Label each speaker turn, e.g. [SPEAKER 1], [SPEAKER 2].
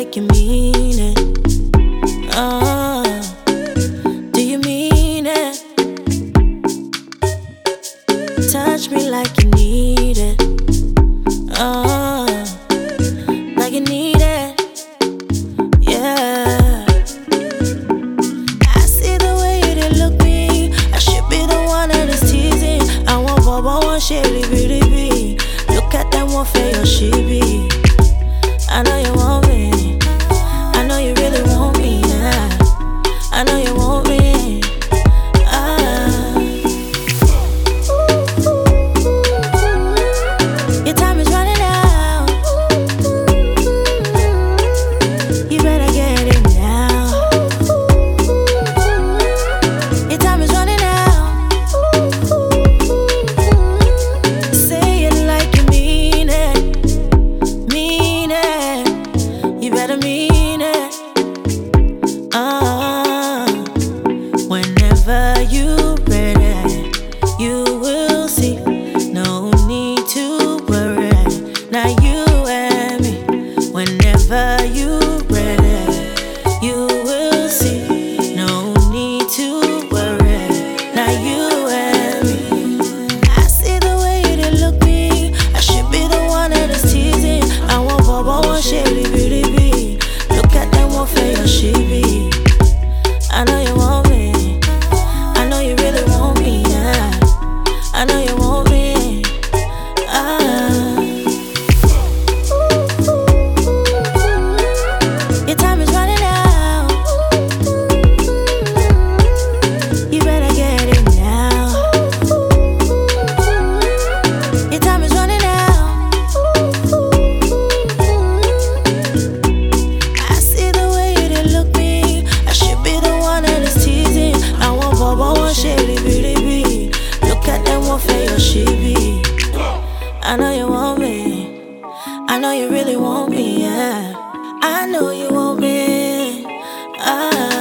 [SPEAKER 1] like you mean it? Uh, do you mean it? Touch me like you need it. Like you need it. Yeah. I see the way you did look me. I should be the one that is teasing. I want Bobo, one shady beauty. Look at them, what for your she be. I know you want me. I know you really want me. Yeah. I know you want me. Your time is running out. You better get it now. Your time is running out. Say it like you mean it. Mean it. You better mean it. Whenever you ready, you will see. No need to worry. Now you and me. Whenever you ready, you will see. No need to worry. Now you and me. I see the way you did look me. I should be the one that is teasing. I want Bobo, one shady beauty. Look at them, what for your she be. I know you want me. I know you really want me. Yeah. I know you want me. Your time is running out. You better get it now. Your time is running out. I see the way you did look me. I should be the one that is teasing. I want Bobo, one shady beauty. Look at them, what for your she be. I know you want me. I know you really want me, yeah. I know you want me.